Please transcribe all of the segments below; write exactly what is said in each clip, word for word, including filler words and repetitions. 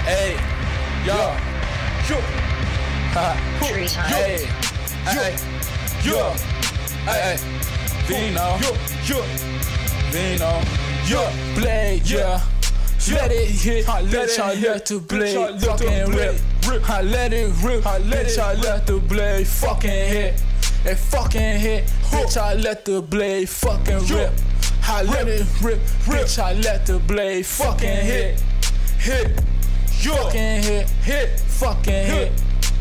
Hey, yo, yo, ha, Tree time. hey, hey, yo, hey, Vino, yo, yo, Vino, yo, Blade, yeah. Let it hit, let y'all let the blade fucking rip. I let it rip, let y'all let the blade fucking hit. It fucking hit, bitch, I let the blade fucking rip. I let it rip, bitch, I let the blade fucking hit. Hit, fucking hit, hit, fucking hit.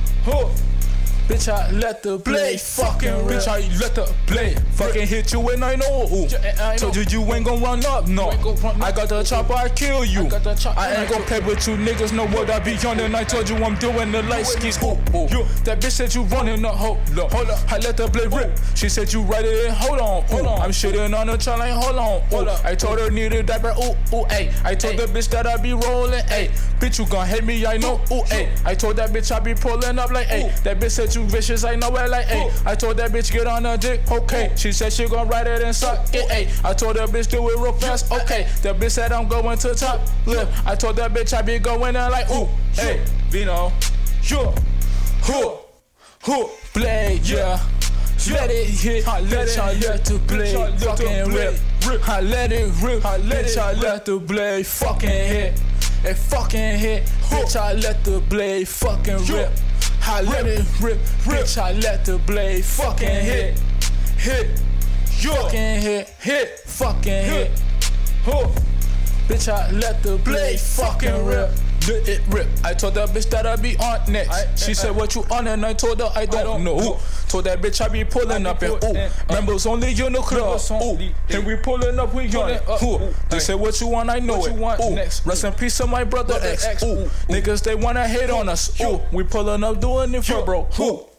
Bitch, I let the blade fucking rip. Bitch, I let the blade fucking hit you and I know. Ooh. Told you you ain't gon' run up, no. I got the chopper, I kill you. I ain't gon' play with you niggas, know what I be on. And I told you I'm doing the light skis. Ooh, ooh. That bitch said you running up, hold up, hold up. I let the blade rip. She said you right it in, hold on, hold on. I'm shitting on the child like hold on, hold up. I told her need a diaper, ooh, ooh, ayy. I told the bitch that I be rolling, ayy. Bitch, you gon' hit me, I know, ooh, ayy. I told that bitch I be pulling up like, ayy. That bitch said you vicious, I know it like, ayy. I told that bitch get on her dick, okay. She said she gon' ride it and suck it, ayy. I told that bitch do it real fast, okay. That bitch said I'm going to top lip. I told that bitch I be going in like, ooh, ayy. Vino, yo, hoo, hoo, Blade, yeah. Let it hit, let y'all let the blade fucking rip. I let it rip, let y'all let the blade fucking hit. It fucking hit, bitch, I let the blade fucking rip. I let it rip, bitch, I let the blade fucking hit. Hit, fucking hit, hit, fucking hit. Bitch, I let the blade fucking rip. Let it rip. I told that bitch that I be on next. She said what you on and I told her I don't know. Told that bitch I be pulling up and ooh, members only in the club. Ooh, and we pulling up, we on it. Ooh, they say what you want, I know it. Ooh, rest in peace to my brother X. Ooh, niggas they wanna hate on us. Ooh, we pulling up doing it for bro. Ooh.